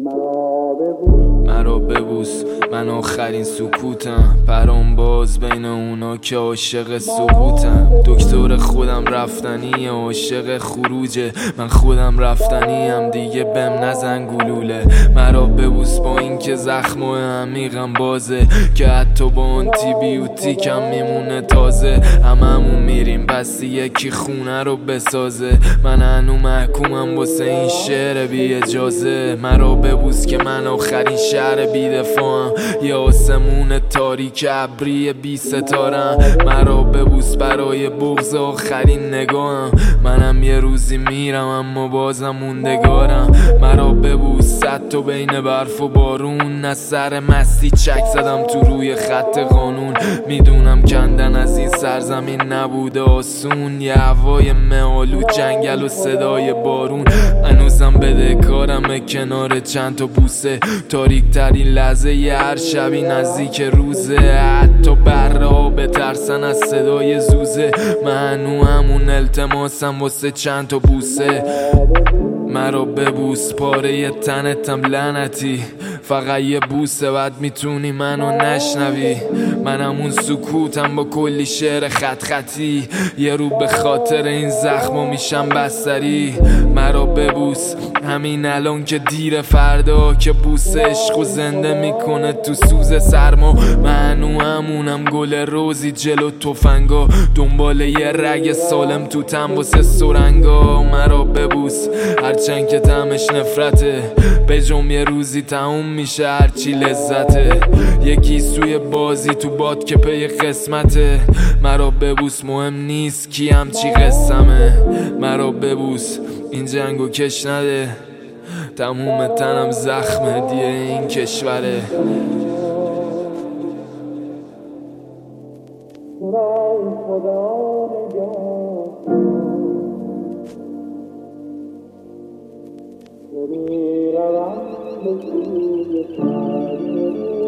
مرا ببوس، من آخرین سکوتم، پرام باز بین اونا که عاشق سقوطم. دکتر خودم رفتنی، عاشق خروجه، من خودم رفتنیم، دیگه بهم نزن گلوله. مرا ببوس با این که زخم و عمیقم بازه، که حتی با آنتی بیوتیکم میمونه تازه. هممون میریم پس یکی خونه رو بسازه، من هنو محکومم واسه این شعر بی اجازه. مرا ببوس که من آخرین شهر بی دفاعم، یه آسمون تاریک ابری بی ستارم. مرا ببوس برای بغض آخرین نگاهم، منم یه روزی میرم اما بازم موندگارم. مرا ببوس صد تا بین برف و بارون، از سر مستی چک زدم تو روی خط قانون. میدونم کندن از این سرزمین نبوده آسون، یه هوای معالو جنگل و صدای بارون. هنوزم بدهکارم کنار چند تا بوسه، تاریک ترین لحظه ی هر شبی نزدیک روزه. حتی بره ها بترسن از صدای زوزه، من هنو همون التماسم واسه چند تا بوسه. مرا ببوس پاره ی تنتم لعنتی، فقط یه بوسه بعد میتونی منو نشنوی. من همون سکوتم با کلی شعر خط خطی، یه رو به خاطر این زخما میشم بستری. مرا ببوس همین الان که دیر، فردا که بوس عشقو زنده میکنه تو سوز سرما. من همونم گل روزی جلو تفنگا، دنبال یه رگ سالم تو تن واسه سرنگا. مرا ببوس هرچند که طعمش نفرته، بجم یه روزی تموم میشه هرچی لذته. یکی سوی بازی تو باد که پی قسمته، مرا ببوس مهم نیست کی هم چی قسمه. مرا ببوس این جنگو کش نده، تموم تنم زخمه دیه این کشوره. میروم به سوی